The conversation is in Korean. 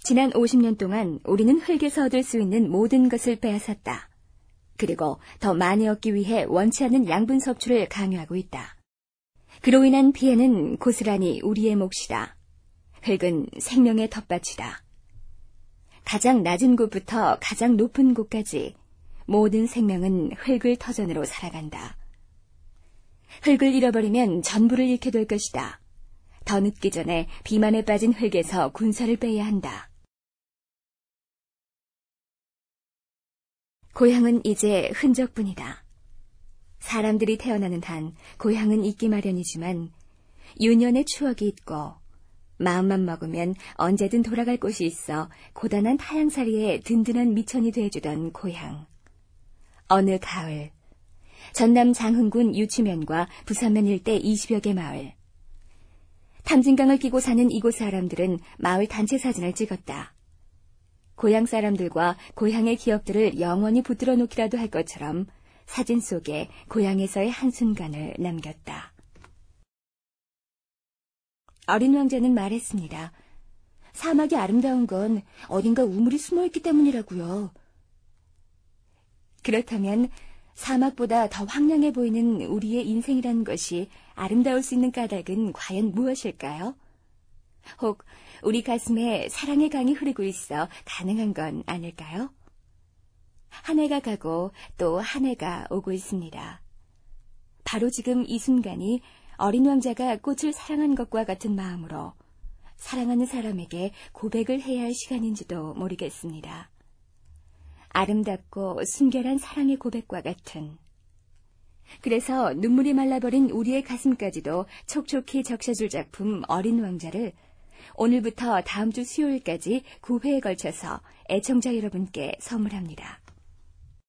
지난 50년 동안 우리는 흙에서 얻을 수 있는 모든 것을 빼앗았다. 그리고 더 많이 얻기 위해 원치 않는 양분 섭취를 강요하고 있다. 그로 인한 피해는 고스란히 우리의 몫이다. 흙은 생명의 텃밭이다. 가장 낮은 곳부터 가장 높은 곳까지 모든 생명은 흙을 터전으로 살아간다. 흙을 잃어버리면 전부를 잃게 될 것이다. 더 늦기 전에 비만에 빠진 흙에서 군사를 빼야 한다. 고향은 이제 흔적뿐이다. 사람들이 태어나는 한 고향은 있기 마련이지만 유년의 추억이 있고 마음만 먹으면 언제든 돌아갈 곳이 있어 고단한 타향살이에 든든한 미천이 돼주던 고향. 어느 가을, 전남 장흥군 유치면과 부산면 일대 20여 개 마을. 탐진강을 끼고 사는 이곳 사람들은 마을 단체 사진을 찍었다. 고향 사람들과 고향의 기억들을 영원히 붙들어 놓기라도 할 것처럼 사진 속에 고향에서의 한순간을 남겼다. 어린 왕자는 말했습니다. 사막이 아름다운 건 어딘가 우물이 숨어있기 때문이라고요. 그렇다면 사막보다 더 황량해 보이는 우리의 인생이라는 것이 아름다울 수 있는 까닭은 과연 무엇일까요? 혹 우리 가슴에 사랑의 강이 흐르고 있어 가능한 건 아닐까요? 한 해가 가고 또 한 해가 오고 있습니다. 바로 지금 이 순간이 어린 왕자가 꽃을 사랑한 것과 같은 마음으로 사랑하는 사람에게 고백을 해야 할 시간인지도 모르겠습니다. 아름답고 순결한 사랑의 고백과 같은. 그래서 눈물이 말라버린 우리의 가슴까지도 촉촉히 적셔줄 작품 어린 왕자를 오늘부터 다음 주 수요일까지 9회에 걸쳐서 애청자 여러분께 선물합니다.